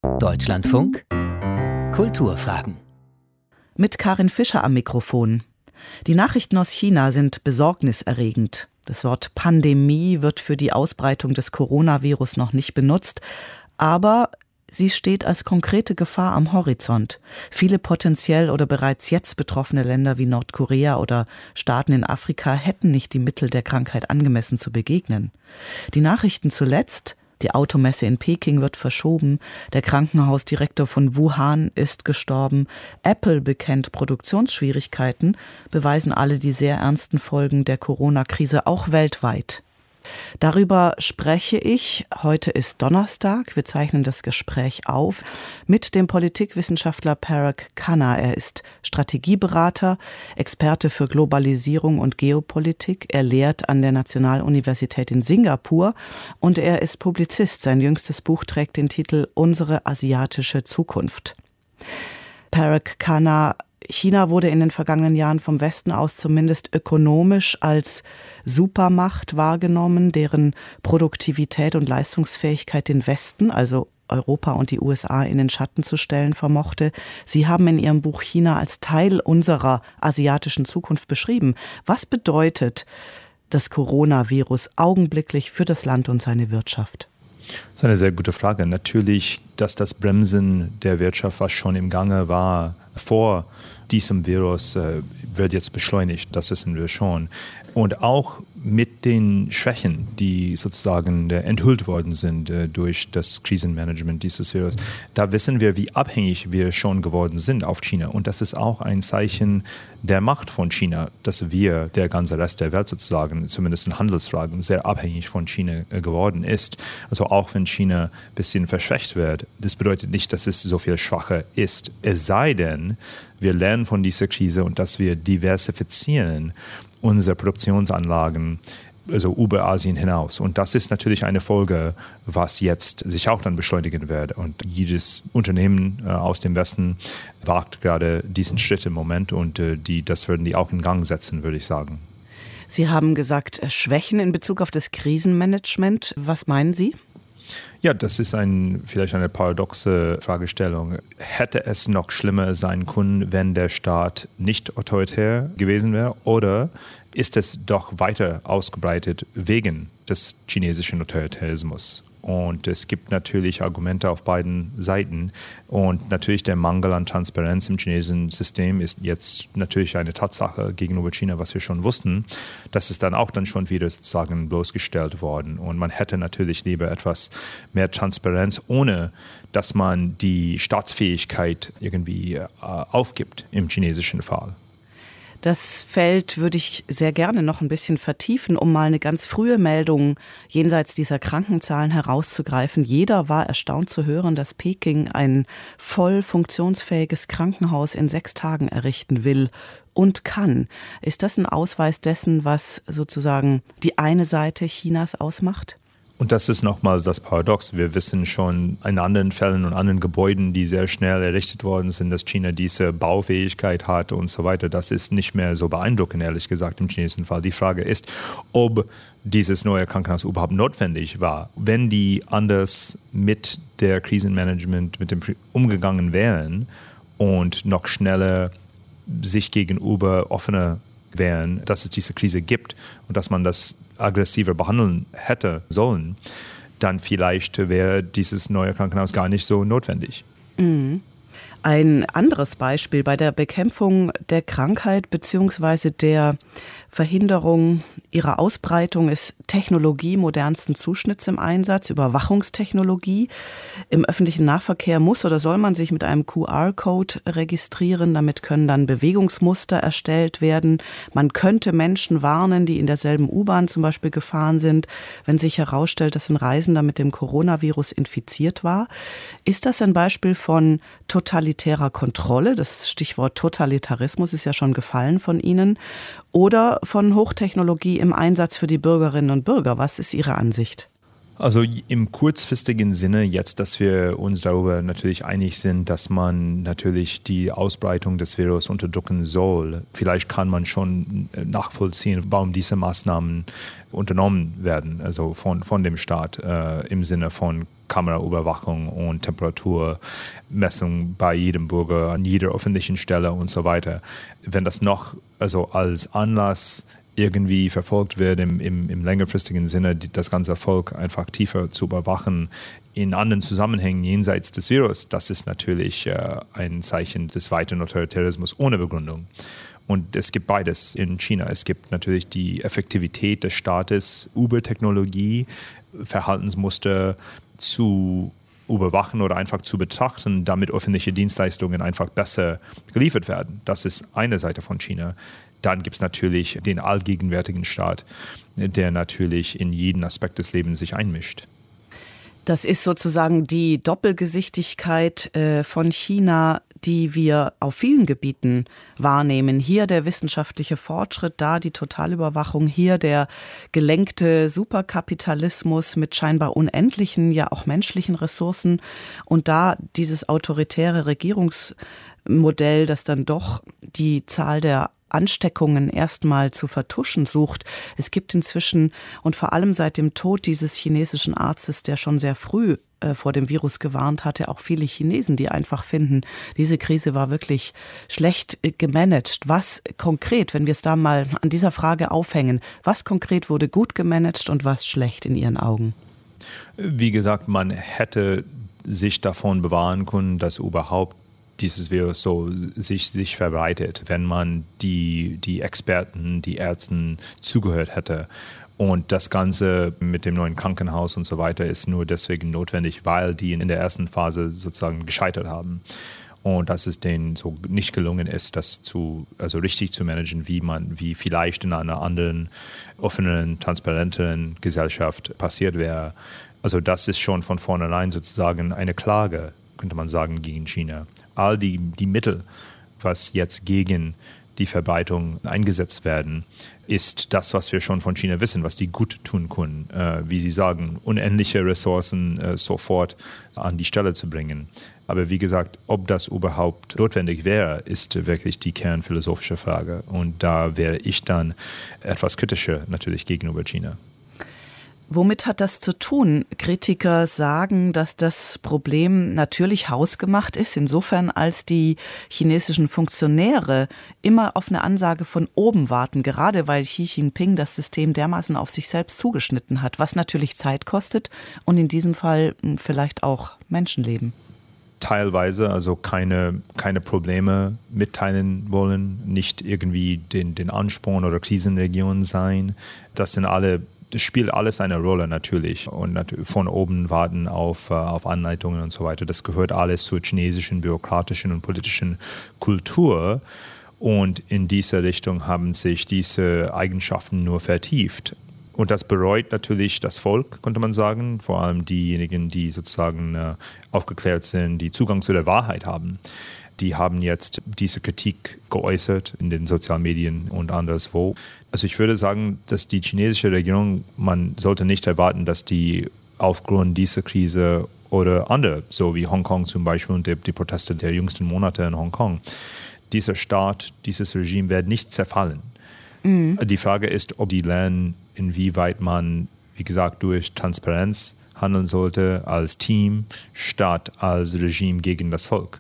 Deutschlandfunk Kulturfragen. Mit Karin Fischer am Mikrofon. Die Nachrichten aus China sind besorgniserregend. Das Wort Pandemie wird für die Ausbreitung des Coronavirus noch nicht benutzt, aber sie steht als konkrete Gefahr am Horizont. Viele potenziell oder bereits jetzt betroffene Länder wie Nordkorea oder Staaten in Afrika hätten nicht die Mittel, der Krankheit angemessen zu begegnen. Die Nachrichten zuletzt: die Automesse in Peking wird verschoben, der Krankenhausdirektor von Wuhan ist gestorben, Apple bekennt Produktionsschwierigkeiten, beweisen alle die sehr ernsten Folgen der Corona-Krise auch weltweit. Darüber spreche ich, heute ist Donnerstag, wir zeichnen das Gespräch auf, mit dem Politikwissenschaftler Parag Khanna. Er ist Strategieberater, Experte für Globalisierung und Geopolitik. Er lehrt an der Nationaluniversität in Singapur und er ist Publizist. Sein jüngstes Buch trägt den Titel Unsere asiatische Zukunft. Parag Khanna: China wurde in den vergangenen Jahren vom Westen aus zumindest ökonomisch als Supermacht wahrgenommen, deren Produktivität und Leistungsfähigkeit den Westen, also Europa und die USA, in den Schatten zu stellen vermochte. Sie haben in Ihrem Buch China als Teil unserer asiatischen Zukunft beschrieben. Was bedeutet das Coronavirus augenblicklich für das Land und seine Wirtschaft? Das ist eine sehr gute Frage. Natürlich, dass das Bremsen der Wirtschaft, was schon im Gange war, vor diesem Virus, wird jetzt beschleunigt. Das wissen wir schon. Und auch mit den Schwächen, die sozusagen enthüllt worden sind durch das Krisenmanagement dieses Virus, da wissen wir, wie abhängig wir schon geworden sind auf China. Und das ist auch ein Zeichen der Macht von China, dass wir, der ganze Rest der Welt sozusagen, zumindest in Handelsfragen, sehr abhängig von China geworden ist. Also auch wenn China ein bisschen verschwächt wird, das bedeutet nicht, dass es so viel schwacher ist. Es sei denn, wir lernen von dieser Krise und dass wir diversifizieren unsere Produktionsanlagen, also über Asien hinaus. Und das ist natürlich eine Folge, was jetzt sich auch dann beschleunigen wird. Und jedes Unternehmen aus dem Westen wagt gerade diesen Schritt im Moment und das würden die auch in Gang setzen, würde ich sagen. Sie haben gesagt, Schwächen in Bezug auf das Krisenmanagement. Was meinen Sie? Ja, das ist vielleicht eine paradoxe Fragestellung. Hätte es noch schlimmer sein können, wenn der Staat nicht autoritär gewesen wäre? Oder ist es doch weiter ausgebreitet wegen des chinesischen Autoritarismus? Und es gibt natürlich Argumente auf beiden Seiten. Und natürlich der Mangel an Transparenz im chinesischen System ist jetzt natürlich eine Tatsache gegenüber China, was wir schon wussten. Das ist dann auch schon wieder sozusagen bloßgestellt worden. Und man hätte natürlich lieber etwas mehr Transparenz, ohne dass man die Staatsfähigkeit irgendwie aufgibt im chinesischen Fall. Das Feld würde ich sehr gerne noch ein bisschen vertiefen, um mal eine ganz frühe Meldung jenseits dieser Krankenzahlen herauszugreifen. Jeder war erstaunt zu hören, dass Peking ein voll funktionsfähiges Krankenhaus in 6 Tagen errichten will und kann. Ist das ein Ausweis dessen, was sozusagen die eine Seite Chinas ausmacht? Und das ist nochmals das Paradox. Wir wissen schon in anderen Fällen und anderen Gebäuden, die sehr schnell errichtet worden sind, dass China diese Baufähigkeit hat und so weiter. Das ist nicht mehr so beeindruckend, ehrlich gesagt, im chinesischen Fall. Die Frage ist, ob dieses neue Krankenhaus überhaupt notwendig war. Wenn die anders mit der Krisenmanagement, mit dem umgegangen wären und noch schneller sich gegenüber offener wären, dass es diese Krise gibt und dass man das aggressiver behandeln hätte sollen, dann vielleicht wäre dieses neue Krankenhaus gar nicht so notwendig. Mhm. Ein anderes Beispiel bei der Bekämpfung der Krankheit bzw. der Verhinderung ihrer Ausbreitung ist Technologie modernsten Zuschnitts im Einsatz, Überwachungstechnologie. Im öffentlichen Nahverkehr muss oder soll man sich mit einem QR-Code registrieren. Damit können dann Bewegungsmuster erstellt werden. Man könnte Menschen warnen, die in derselben U-Bahn zum Beispiel gefahren sind, wenn sich herausstellt, dass ein Reisender mit dem Coronavirus infiziert war. Ist das ein Beispiel von totalitärer Kontrolle? Das Stichwort Totalitarismus ist ja schon gefallen von Ihnen. Oder von Hochtechnologie im Einsatz für die Bürgerinnen und Bürger? Was ist Ihre Ansicht? Also im kurzfristigen Sinne, jetzt, dass wir uns darüber natürlich einig sind, dass man natürlich die Ausbreitung des Virus unterdrücken soll, vielleicht kann man schon nachvollziehen, warum diese Maßnahmen unternommen werden, also von dem Staat im Sinne von Kameraüberwachung und Temperaturmessung bei jedem Bürger, an jeder öffentlichen Stelle und so weiter. Wenn das noch also als Anlass irgendwie verfolgt wird, im längerfristigen Sinne, das ganze Volk einfach tiefer zu überwachen, in anderen Zusammenhängen jenseits des Virus, das ist natürlich ein Zeichen des weiteren Autoritarismus ohne Begründung. Und es gibt beides in China. Es gibt natürlich die Effektivität des Staates über Technologie, Verhaltensmuster zu überwachen oder einfach zu betrachten, damit öffentliche Dienstleistungen einfach besser geliefert werden. Das ist eine Seite von China. Dann gibt es natürlich den allgegenwärtigen Staat, der natürlich in jeden Aspekt des Lebens sich einmischt. Das ist sozusagen die Doppelgesichtigkeit von China, die wir auf vielen Gebieten wahrnehmen. Hier der wissenschaftliche Fortschritt, da die Totalüberwachung, hier der gelenkte Superkapitalismus mit scheinbar unendlichen, ja auch menschlichen Ressourcen und da dieses autoritäre Regierungsmodell, das dann doch die Zahl der Ansteckungen erstmal zu vertuschen sucht. Es gibt inzwischen und vor allem seit dem Tod dieses chinesischen Arztes, der schon sehr früh vor dem Virus gewarnt hatte, auch viele Chinesen, die einfach finden, diese Krise war wirklich schlecht gemanagt. Was konkret, wenn wir es da mal an dieser Frage aufhängen, was konkret wurde gut gemanagt und was schlecht in Ihren Augen? Wie gesagt, man hätte sich davon bewahren können, dass überhaupt dieses Virus so sich verbreitet, wenn man die Experten, die Ärzten zugehört hätte. Und das Ganze mit dem neuen Krankenhaus und so weiter ist nur deswegen notwendig, weil die in der ersten Phase sozusagen gescheitert haben. Und dass es denen so nicht gelungen ist, das richtig zu managen, wie vielleicht in einer anderen, offenen, transparenteren Gesellschaft passiert wäre. Also das ist schon von vornherein sozusagen eine Klage, könnte man sagen, gegen China. All die Mittel, was jetzt gegen die Verbreitung eingesetzt werden, ist das, was wir schon von China wissen, was die gut tun können. Wie Sie sagen, unendliche Ressourcen sofort an die Stelle zu bringen. Aber wie gesagt, ob das überhaupt notwendig wäre, ist wirklich die kernphilosophische Frage. Und da wäre ich dann etwas kritischer natürlich gegenüber China. Womit hat das zu tun? Kritiker sagen, dass das Problem natürlich hausgemacht ist, insofern als die chinesischen Funktionäre immer auf eine Ansage von oben warten, gerade weil Xi Jinping das System dermaßen auf sich selbst zugeschnitten hat, was natürlich Zeit kostet und in diesem Fall vielleicht auch Menschenleben. Teilweise, also keine Probleme mitteilen wollen, nicht irgendwie den Ansporn oder Krisenregion sein. Das spielt alles eine Rolle natürlich und von oben warten auf Anleitungen und so weiter. Das gehört alles zur chinesischen bürokratischen und politischen Kultur und in dieser Richtung haben sich diese Eigenschaften nur vertieft. Und das bereut natürlich das Volk, könnte man sagen, vor allem diejenigen, die sozusagen aufgeklärt sind, die Zugang zu der Wahrheit haben. Die haben jetzt diese Kritik geäußert in den sozialen Medien und anderswo. Also ich würde sagen, dass die chinesische Regierung, man sollte nicht erwarten, dass die aufgrund dieser Krise oder andere, so wie Hongkong zum Beispiel und die Proteste der jüngsten Monate in Hongkong, dieser Staat, dieses Regime wird nicht zerfallen. Mhm. Die Frage ist, ob die lernen, inwieweit man, wie gesagt, durch Transparenz handeln sollte als Team statt als Regime gegen das Volk.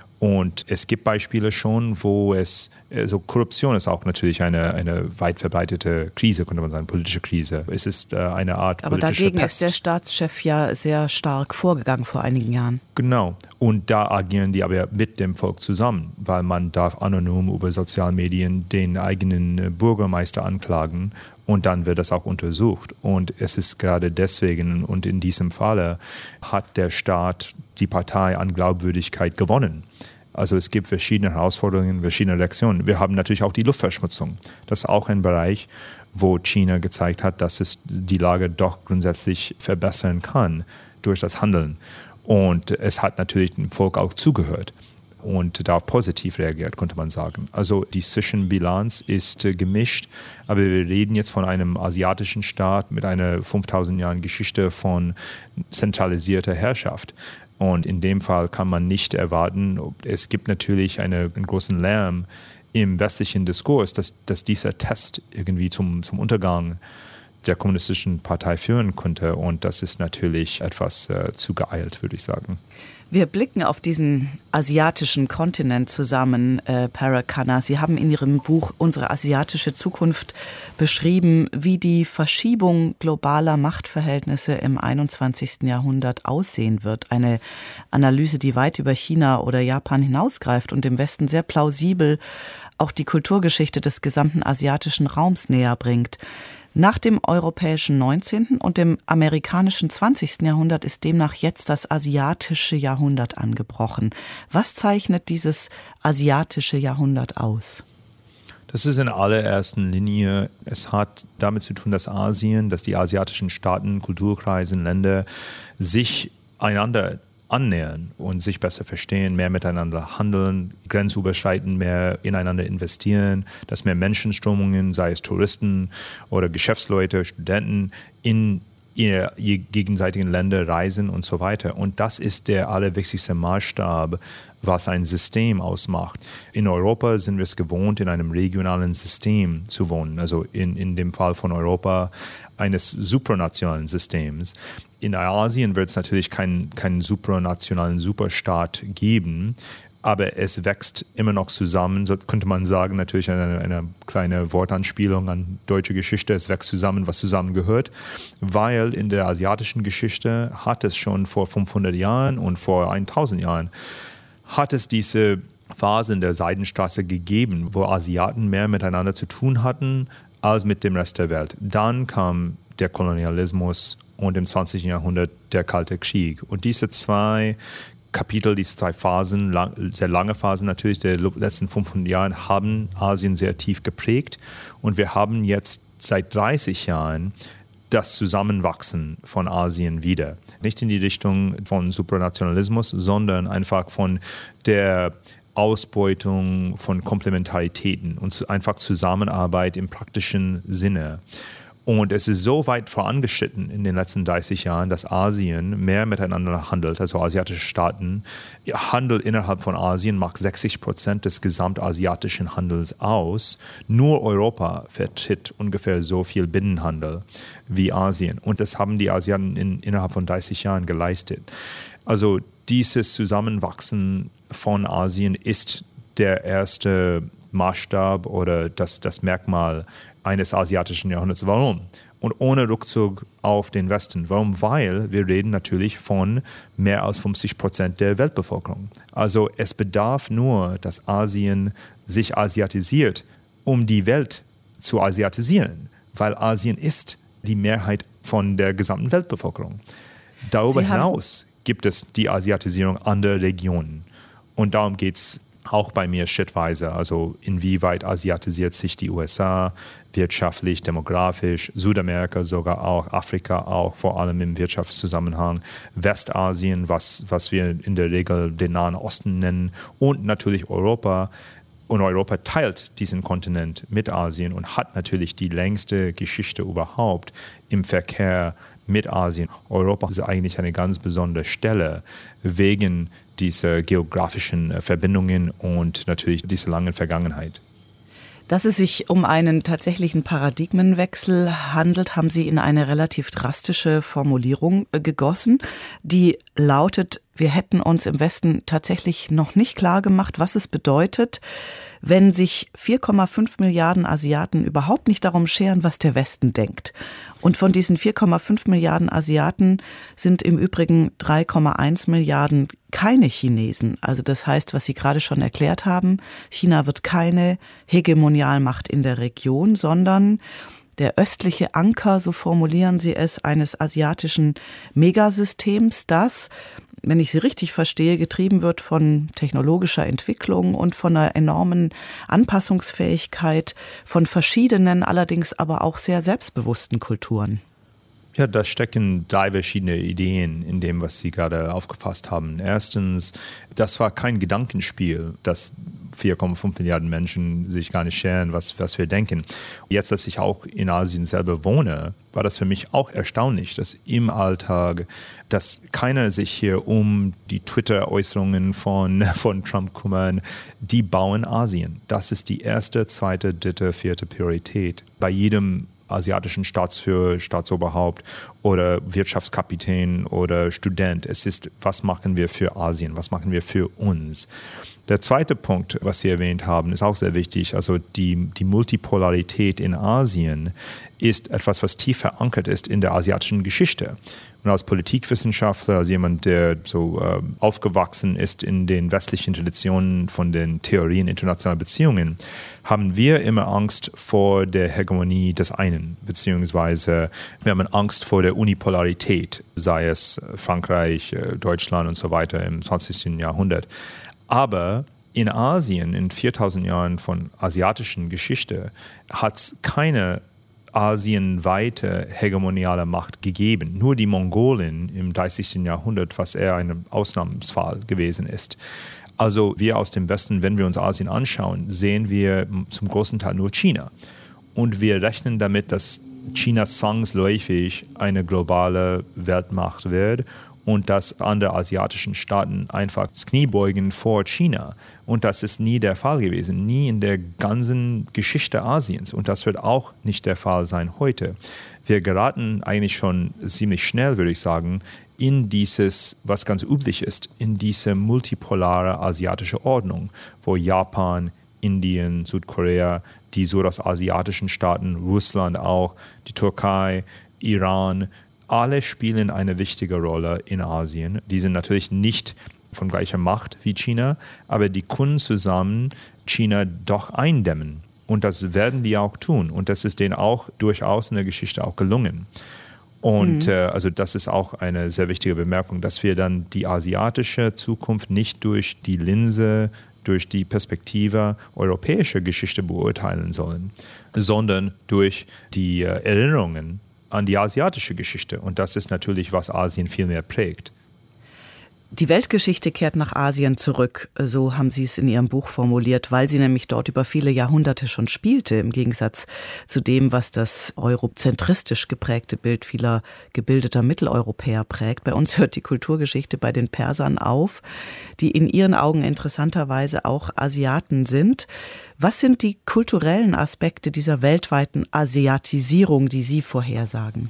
Und es gibt Beispiele schon, wo Korruption ist auch natürlich eine weit verbreitete Krise, könnte man sagen, politische Krise. Es ist eine Art politische Pest. Aber dagegen ist der Staatschef ja sehr stark vorgegangen vor einigen Jahren. Genau. Und da agieren die aber mit dem Volk zusammen, weil man darf anonym über Sozialmedien den eigenen Bürgermeister anklagen und dann wird das auch untersucht. Und es ist gerade deswegen und in diesem Falle hat der Staat die Partei an Glaubwürdigkeit gewonnen. Also es gibt verschiedene Herausforderungen, verschiedene Lektionen. Wir haben natürlich auch die Luftverschmutzung. Das ist auch ein Bereich, wo China gezeigt hat, dass es die Lage doch grundsätzlich verbessern kann durch das Handeln. Und es hat natürlich dem Volk auch zugehört. und darauf positiv reagiert, könnte man sagen. Also die Zwischenbilanz ist gemischt, aber wir reden jetzt von einem asiatischen Staat mit einer 5000 Jahren Geschichte von zentralisierter Herrschaft. Und in dem Fall kann man nicht erwarten, es gibt natürlich einen großen Lärm im westlichen Diskurs, dass dieser Test irgendwie zum Untergang der kommunistischen Partei führen könnte. Und das ist natürlich etwas zu geeilt, würde ich sagen. Wir blicken auf diesen asiatischen Kontinent zusammen, Parag Khanna. Sie haben in Ihrem Buch Unsere asiatische Zukunft beschrieben, wie die Verschiebung globaler Machtverhältnisse im 21. Jahrhundert aussehen wird. Eine Analyse, die weit über China oder Japan hinausgreift und dem Westen sehr plausibel auch die Kulturgeschichte des gesamten asiatischen Raums näher bringt. Nach dem europäischen 19. und dem amerikanischen 20. Jahrhundert ist demnach jetzt das asiatische Jahrhundert angebrochen. Was zeichnet dieses asiatische Jahrhundert aus? Das ist in allererster Linie, es hat damit zu tun, dass die asiatischen Staaten, Kulturkreise, Länder sich einander annähern und sich besser verstehen, mehr miteinander handeln, grenzüberschreitend mehr ineinander investieren, dass mehr Menschenströmungen, sei es Touristen oder Geschäftsleute, Studenten, in ihre gegenseitigen Länder reisen und so weiter. Und das ist der allerwichtigste Maßstab, was ein System ausmacht. In Europa sind wir es gewohnt, in einem regionalen System zu wohnen, also in dem Fall von Europa eines supranationalen Systems. In Asien wird es natürlich keinen supranationalen Superstaat geben, aber es wächst immer noch zusammen, so könnte man sagen, natürlich eine kleine Wortanspielung an deutsche Geschichte, es wächst zusammen, was zusammengehört, weil in der asiatischen Geschichte hat es schon vor 500 Jahren und vor 1000 Jahren hat es diese Phasen der Seidenstraße gegeben, wo Asiaten mehr miteinander zu tun hatten als mit dem Rest der Welt. Dann kam der Kolonialismus und im 20. Jahrhundert der Kalte Krieg. Und diese zwei Kapitel, diese zwei Phasen, sehr lange Phasen natürlich der letzten 500 Jahren, haben Asien sehr tief geprägt. Und wir haben jetzt seit 30 Jahren das Zusammenwachsen von Asien wieder. Nicht in die Richtung von Supranationalismus, sondern einfach von der Ausbeutung von Komplementaritäten und einfach Zusammenarbeit im praktischen Sinne. Und es ist so weit vorangeschritten in den letzten 30 Jahren, dass Asien mehr miteinander handelt, also asiatische Staaten. Handel innerhalb von Asien macht 60% des gesamtasiatischen Handels aus. Nur Europa vertritt ungefähr so viel Binnenhandel wie Asien. Und das haben die Asiaten innerhalb von 30 Jahren geleistet. Also dieses Zusammenwachsen von Asien ist der erste Maßstab oder das Merkmal eines asiatischen Jahrhunderts. Warum? Und ohne Rückzug auf den Westen. Warum? Weil wir reden natürlich von mehr als 50% der Weltbevölkerung. Also es bedarf nur, dass Asien sich asiatisiert, um die Welt zu asiatisieren, weil Asien ist die Mehrheit von der gesamten Weltbevölkerung. Darüber hinaus gibt es die Asiatisierung anderer Regionen. Und darum geht es auch bei mir schrittweise, also inwieweit asiatisiert sich die USA wirtschaftlich, demografisch, Südamerika sogar auch, Afrika auch, vor allem im Wirtschaftszusammenhang, Westasien, was wir in der Regel den Nahen Osten nennen, und natürlich Europa. Und Europa teilt diesen Kontinent mit Asien und hat natürlich die längste Geschichte überhaupt im Verkehr mit Asien. Europa ist eigentlich eine ganz besondere Stelle wegen dieser geografischen Verbindungen und natürlich dieser langen Vergangenheit. Dass es sich um einen tatsächlichen Paradigmenwechsel handelt, haben Sie in eine relativ drastische Formulierung gegossen, die lautet: Wir hätten uns im Westen tatsächlich noch nicht klar gemacht, was es bedeutet, wenn sich 4,5 Milliarden Asiaten überhaupt nicht darum scheren, was der Westen denkt. Und von diesen 4,5 Milliarden Asiaten sind im Übrigen 3,1 Milliarden keine Chinesen. Also das heißt, was Sie gerade schon erklärt haben, China wird keine Hegemonialmacht in der Region, sondern der östliche Anker, so formulieren Sie es, eines asiatischen Megasystems, das, wenn ich Sie richtig verstehe, getrieben wird von technologischer Entwicklung und von einer enormen Anpassungsfähigkeit von verschiedenen, allerdings aber auch sehr selbstbewussten Kulturen. Ja, da stecken 3 verschiedene Ideen in dem, was Sie gerade aufgefasst haben. Erstens, das war kein Gedankenspiel, dass 4,5 Milliarden Menschen sich gar nicht scheren, was wir denken. Jetzt, dass ich auch in Asien selber wohne, war das für mich auch erstaunlich, dass im Alltag, dass keiner sich hier um die Twitter-Äußerungen von Trump kümmern, die bauen Asien. Das ist die erste, zweite, dritte, vierte Priorität bei jedem asiatischen Staatsführer, Staatsoberhaupt oder Wirtschaftskapitän oder Student. Es ist, was machen wir für Asien, was machen wir für uns? Der zweite Punkt, was Sie erwähnt haben, ist auch sehr wichtig. Also die Multipolarität in Asien ist etwas, was tief verankert ist in der asiatischen Geschichte. Und als Politikwissenschaftler, als jemand, der so aufgewachsen ist in den westlichen Traditionen von den Theorien internationaler Beziehungen, haben wir immer Angst vor der Hegemonie des einen, beziehungsweise wir haben Angst vor der Unipolarität, sei es Frankreich, Deutschland und so weiter im 20. Jahrhundert. Aber in Asien, in 4000 Jahren von asiatischen Geschichte, hat es keine asienweite hegemoniale Macht gegeben. Nur die Mongolen im 30. Jahrhundert, was eher ein Ausnahmsfall gewesen ist. Also wir aus dem Westen, wenn wir uns Asien anschauen, sehen wir zum großen Teil nur China. Und wir rechnen damit, dass China zwangsläufig eine globale Weltmacht wird und dass andere asiatischen Staaten einfach das Knie beugen vor China. Und das ist nie der Fall gewesen, nie in der ganzen Geschichte Asiens. Und das wird auch nicht der Fall sein heute. Wir geraten eigentlich schon ziemlich schnell, würde ich sagen, in dieses, was ganz üblich ist, in diese multipolare asiatische Ordnung, wo Japan, Indien, Südkorea, die südostasiatischen Staaten, Russland auch, die Türkei, Iran, alle spielen eine wichtige Rolle in Asien. Die sind natürlich nicht von gleicher Macht wie China, aber die können zusammen China doch eindämmen. Und das werden die auch tun. Und das ist denen auch durchaus in der Geschichte auch gelungen. Und also das ist auch eine sehr wichtige Bemerkung, dass wir dann die asiatische Zukunft nicht durch die Linse, durch die Perspektive europäischer Geschichte beurteilen sollen, sondern durch die Erinnerungen an die asiatische Geschichte. Und das ist natürlich, was Asien viel mehr prägt. Die Weltgeschichte kehrt nach Asien zurück, so haben Sie es in Ihrem Buch formuliert, weil sie nämlich dort über viele Jahrhunderte schon spielte, im Gegensatz zu dem, was das eurozentristisch geprägte Bild vieler gebildeter Mitteleuropäer prägt. Bei uns hört die Kulturgeschichte bei den Persern auf, die in ihren Augen interessanterweise auch Asiaten sind. Was sind die kulturellen Aspekte dieser weltweiten Asiatisierung, die Sie vorhersagen?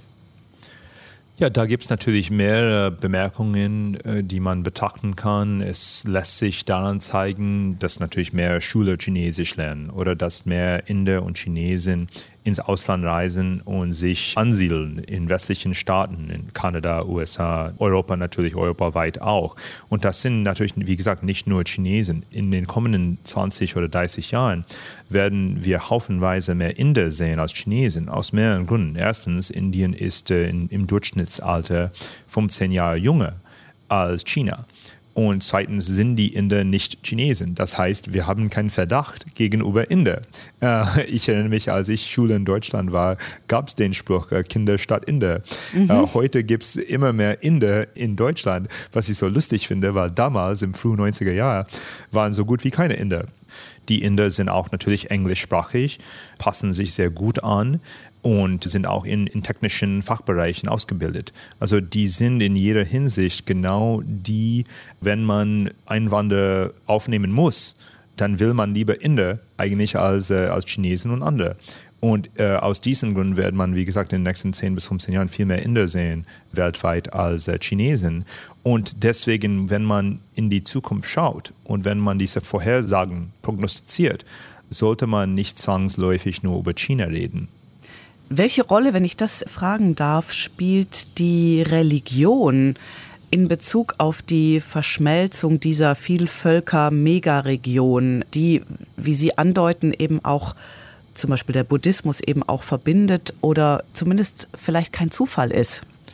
Ja, da gibt es natürlich mehrere Bemerkungen, die man betrachten kann. Es lässt sich daran zeigen, dass natürlich mehr Schüler Chinesisch lernen oder dass mehr Inder und Chinesen ins Ausland reisen und sich ansiedeln in westlichen Staaten, in Kanada, USA, Europa natürlich, europaweit auch. Und das sind natürlich, wie gesagt, nicht nur Chinesen. In den kommenden 20 oder 30 Jahren werden wir haufenweise mehr Inder sehen als Chinesen, aus mehreren Gründen. Erstens, Indien ist im Durchschnittsalter 15 Jahre jünger als China. Und zweitens sind die Inder nicht Chinesen. Das heißt, wir haben keinen Verdacht gegenüber Inder. Ich erinnere mich, als ich Schule in Deutschland war, gab es den Spruch, Kinder statt Inder. Heute gibt es immer mehr Inder in Deutschland, was ich so lustig finde, weil damals im frühen 90er Jahr waren so gut wie keine Inder. Die Inder sind auch natürlich englischsprachig, passen sich sehr gut an und sind auch in technischen Fachbereichen ausgebildet. Also die sind in jeder Hinsicht genau die, wenn man Einwanderer aufnehmen muss, dann will man lieber Inder eigentlich als Chinesen und andere. Und aus diesen Gründen wird man, wie gesagt, in den nächsten 10 bis 15 Jahren viel mehr Inder sehen weltweit als Chinesen. Und deswegen, wenn man in die Zukunft schaut und wenn man diese Vorhersagen prognostiziert, sollte man nicht zwangsläufig nur über China reden. Welche Rolle, wenn ich das fragen darf, spielt die Religion in Bezug auf die Verschmelzung dieser Vielvölker-Megaregion, die, wie Sie andeuten, eben auch zum Beispiel der Buddhismus eben auch verbindet oder zumindest vielleicht kein Zufall ist?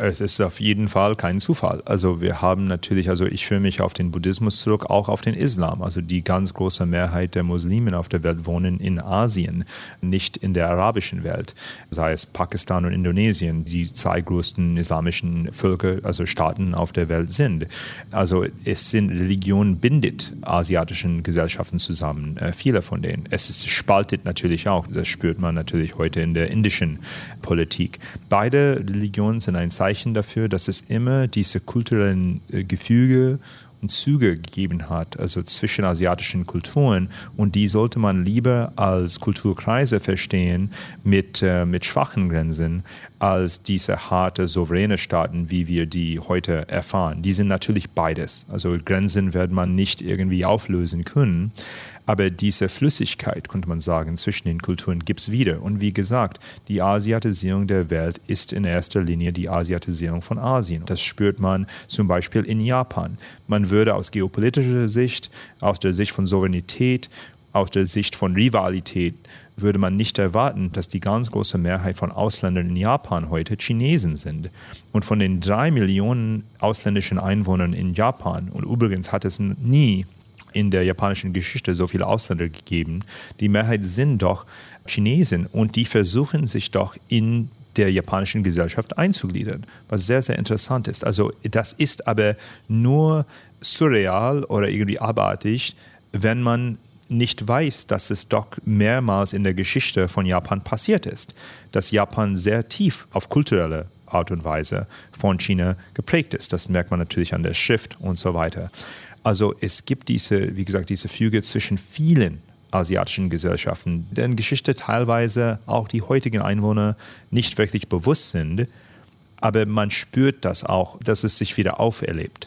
Es ist auf jeden Fall kein Zufall. Also wir haben natürlich, also ich führe mich auf den Buddhismus zurück, auch auf den Islam. Also die ganz große Mehrheit der Muslimen auf der Welt wohnen in Asien, nicht in der arabischen Welt. Sei es Pakistan und Indonesien, die zwei größten islamischen Völker, also Staaten auf der Welt sind. Also Religion bindet asiatischen Gesellschaften zusammen, viele von denen. Es spaltet natürlich auch, das spürt man natürlich heute in der indischen Politik. Beide Religionen sind ein Zeichen dafür, dass es immer diese kulturellen Gefüge und Züge gegeben hat, also zwischen asiatischen Kulturen, und die sollte man lieber als Kulturkreise verstehen mit schwachen Grenzen als diese harte, souveräne Staaten, wie wir die heute erfahren. Die sind natürlich beides. Also Grenzen wird man nicht irgendwie auflösen können, aber diese Flüssigkeit, könnte man sagen, zwischen den Kulturen gibt es wieder. Und wie gesagt, die Asiatisierung der Welt ist in erster Linie die Asiatisierung von Asien. Das spürt man zum Beispiel in Japan. Man würde aus geopolitischer Sicht, aus der Sicht von Souveränität, aus der Sicht von Rivalität, würde man nicht erwarten, dass die ganz große Mehrheit von Ausländern in Japan heute Chinesen sind. Und von den 3 Millionen ausländischen Einwohnern in Japan, und übrigens hat es nie in der japanischen Geschichte so viele Ausländer gegeben, die Mehrheit sind doch Chinesen und die versuchen sich doch in der japanischen Gesellschaft einzugliedern, was sehr, sehr interessant ist. Also das ist aber nur surreal oder irgendwie abartig, wenn man nicht weiß, dass es doch mehrmals in der Geschichte von Japan passiert ist, dass Japan sehr tief auf kulturelle Art und Weise von China geprägt ist. Das merkt man natürlich an der Schrift und so weiter. Also es gibt diese Füge zwischen vielen asiatischen Gesellschaften, deren Geschichte teilweise auch die heutigen Einwohner nicht wirklich bewusst sind, aber man spürt das auch, dass es sich wieder auferlebt.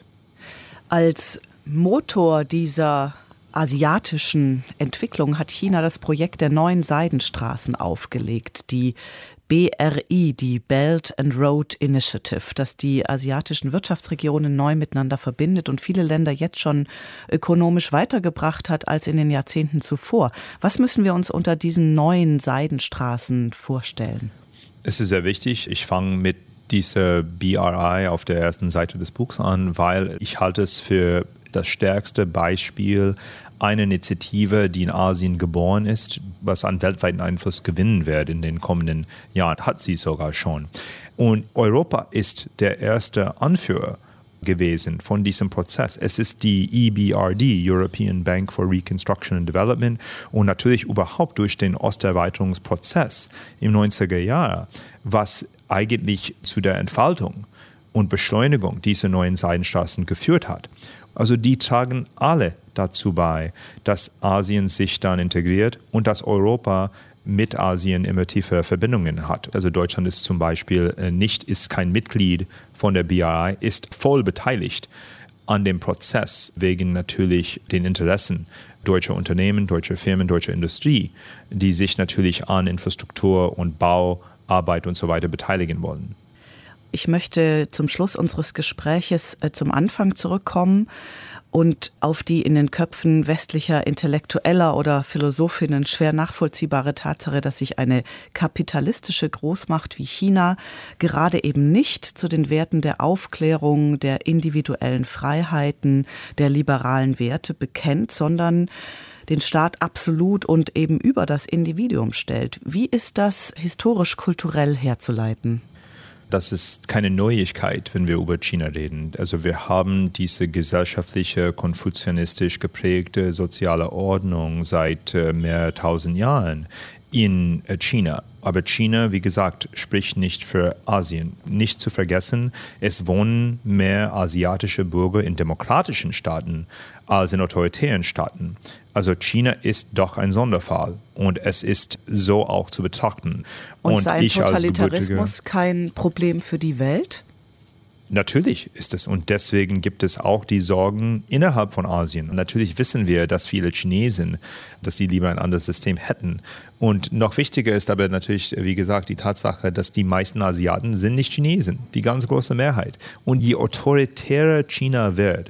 Als Motor dieser asiatischen Entwicklung hat China das Projekt der neuen Seidenstraßen aufgelegt, die BRI, die Belt and Road Initiative, das die asiatischen Wirtschaftsregionen neu miteinander verbindet und viele Länder jetzt schon ökonomisch weitergebracht hat als in den Jahrzehnten zuvor. Was müssen wir uns unter diesen neuen Seidenstraßen vorstellen? Es ist sehr wichtig. Ich fange mit dieser BRI auf der ersten Seite des Buchs an, weil ich halte es für das stärkste Beispiel einer Initiative, die in Asien geboren ist, was an weltweiten Einfluss gewinnen wird in den kommenden Jahren, hat sie sogar schon. Und Europa ist der erste Anführer gewesen von diesem Prozess. Es ist die EBRD, European Bank for Reconstruction and Development, und natürlich überhaupt durch den Osterweiterungsprozess im 90er Jahren, was eigentlich zu der Entfaltung und Beschleunigung dieser neuen Seidenstraßen geführt hat. Also die tragen alle dazu bei, dass Asien sich dann integriert und dass Europa mit Asien immer tiefere Verbindungen hat. Also Deutschland ist zum Beispiel ist kein Mitglied von der BRI, ist voll beteiligt an dem Prozess wegen natürlich den Interessen deutscher Unternehmen, deutscher Firmen, deutscher Industrie, die sich natürlich an Infrastruktur und Bauarbeit und so weiter beteiligen wollen. Ich möchte zum Schluss unseres Gespräches zum Anfang zurückkommen und auf die in den Köpfen westlicher Intellektueller oder Philosophinnen schwer nachvollziehbare Tatsache, dass sich eine kapitalistische Großmacht wie China gerade eben nicht zu den Werten der Aufklärung, der individuellen Freiheiten, der liberalen Werte bekennt, sondern den Staat absolut und eben über das Individuum stellt. Wie ist das historisch-kulturell herzuleiten? Das ist keine Neuigkeit, wenn wir über China reden. Also wir haben diese gesellschaftliche, konfuzianistisch geprägte soziale Ordnung seit mehr 1000 Jahren in China. Aber China, wie gesagt, spricht nicht für Asien. Nicht zu vergessen, es wohnen mehr asiatische Bürger in demokratischen Staaten als in autoritären Staaten. Also China ist doch ein Sonderfall und es ist so auch zu betrachten. Und sei ein Totalitarismus kein Problem für die Welt? Natürlich ist es, und deswegen gibt es auch die Sorgen innerhalb von Asien. Und natürlich wissen wir, dass viele Chinesen, dass sie lieber ein anderes System hätten. Und noch wichtiger ist aber natürlich, wie gesagt, die Tatsache, dass die meisten Asiaten sind nicht Chinesen, die ganz große Mehrheit. Und je autoritärer China wird,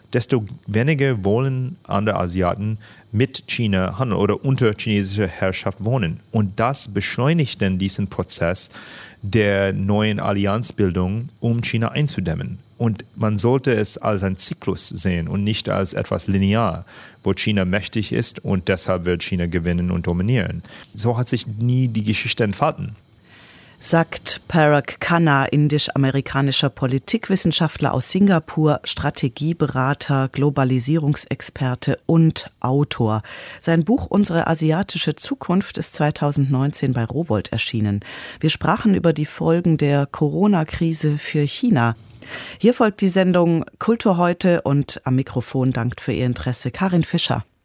desto weniger wollen andere Asiaten mit China handeln oder unter chinesischer Herrschaft wohnen. Und das beschleunigt dann diesen Prozess der neuen Allianzbildung, um China einzudämmen. Und man sollte es als einen Zyklus sehen und nicht als etwas linear, wo China mächtig ist und deshalb wird China gewinnen und dominieren. So hat sich nie die Geschichte entfalten. Sagt Parag Khanna, indisch-amerikanischer Politikwissenschaftler aus Singapur, Strategieberater, Globalisierungsexperte und Autor. Sein Buch Unsere asiatische Zukunft ist 2019 bei Rowohlt erschienen. Wir sprachen über die Folgen der Corona-Krise für China. Hier folgt die Sendung Kultur heute und am Mikrofon dankt für Ihr Interesse Karin Fischer.